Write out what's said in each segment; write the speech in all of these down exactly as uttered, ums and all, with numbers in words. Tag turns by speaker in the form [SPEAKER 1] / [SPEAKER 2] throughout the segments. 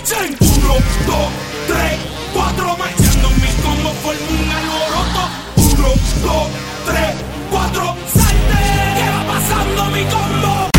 [SPEAKER 1] marchen. Uno, dos, tres, cuatro, marchando mi combo forma un alboroto. Uno, dos, tres, cuatro, salte. ¿Qué va pasando mi combo?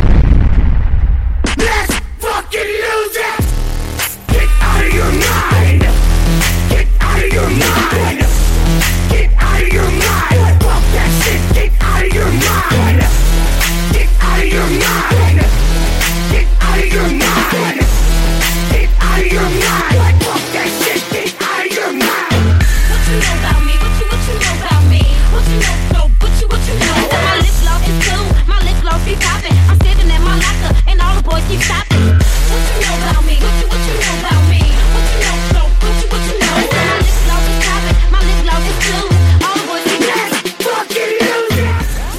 [SPEAKER 1] Let's fucking lose it. Get out of your mind. Get out of your mind. Get out of your mind. Fuck that shit. Get out of your mind. Get out of your mind. Get out of your mind. Get out of your mind. Fuck that shit. Get out of your mind.
[SPEAKER 2] What you know about me? What you what you know about me? What you know? No, what you what you know? My lip gloss is cool. My lip gloss be popping. I'm sitting in my locker and all the boys keep stopping. What you know about me? What you what you know about me? What you know? No, what you what you know? My lip gloss is popping. My lip gloss is cool. All the boys keep stopping.
[SPEAKER 1] Fucking lose it.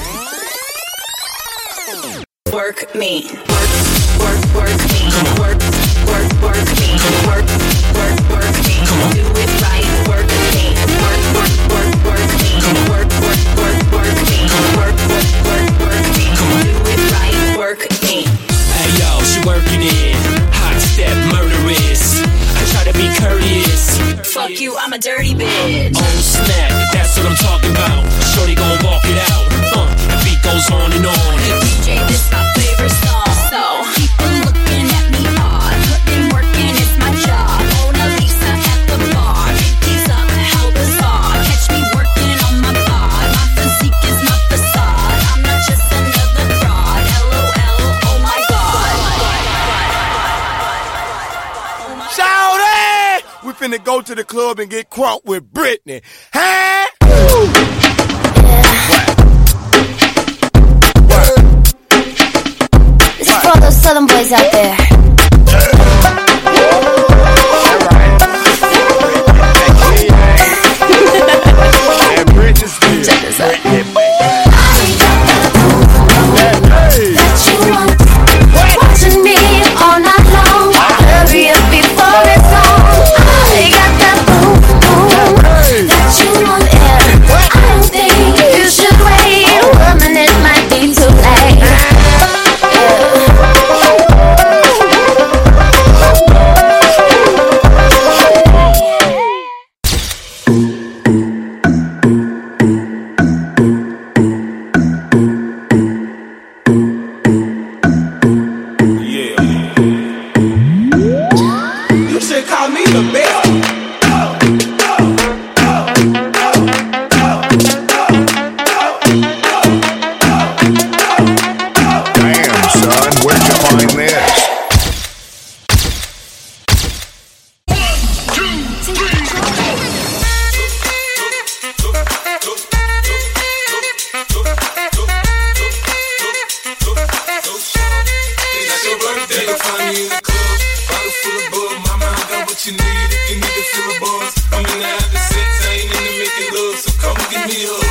[SPEAKER 3] Work me. Work, work, work me. Work, work, work me. Work, work, work me. Do it right. Work me. Work, work, work, work me. Work, work, work, work me. Work, work, work, work me. Do it right. Work me.
[SPEAKER 4] Hey yo, she working it. Hot step murderous. I try to be courteous.
[SPEAKER 3] Fuck you, I'm a dirty bitch.
[SPEAKER 4] Oh snap, that's what I'm talking about. Shorty gon' walk it out. Uh, the beat goes on and on.
[SPEAKER 3] D J, this my favorite song. So people looking at me odd. Putting work in, it's my job. Mona Lisa at the bar. Pinkies up, how bizarre. Catch me working on my bod. My physique is my facade. I'm not just another fraud. L O L, oh my god.
[SPEAKER 5] Shout it! We finna go to the club and get crunk with Britney. Huh?
[SPEAKER 6] This is for all those southern boys out there. Check this out. That you want, watching me all night long. Hurry up before it's on. I got that boom boom that you want, yeah. I don't think you should wait a minute, might be too late.
[SPEAKER 1] You should call me the best.
[SPEAKER 7] Damn, son, where'd you find this?
[SPEAKER 1] It's your birthday, you'll find me in the club. Bottle full of bug, mama, I got what you need if you need to fill a buzz. I'm in the having sex, I ain't into making love, so come give me a hug.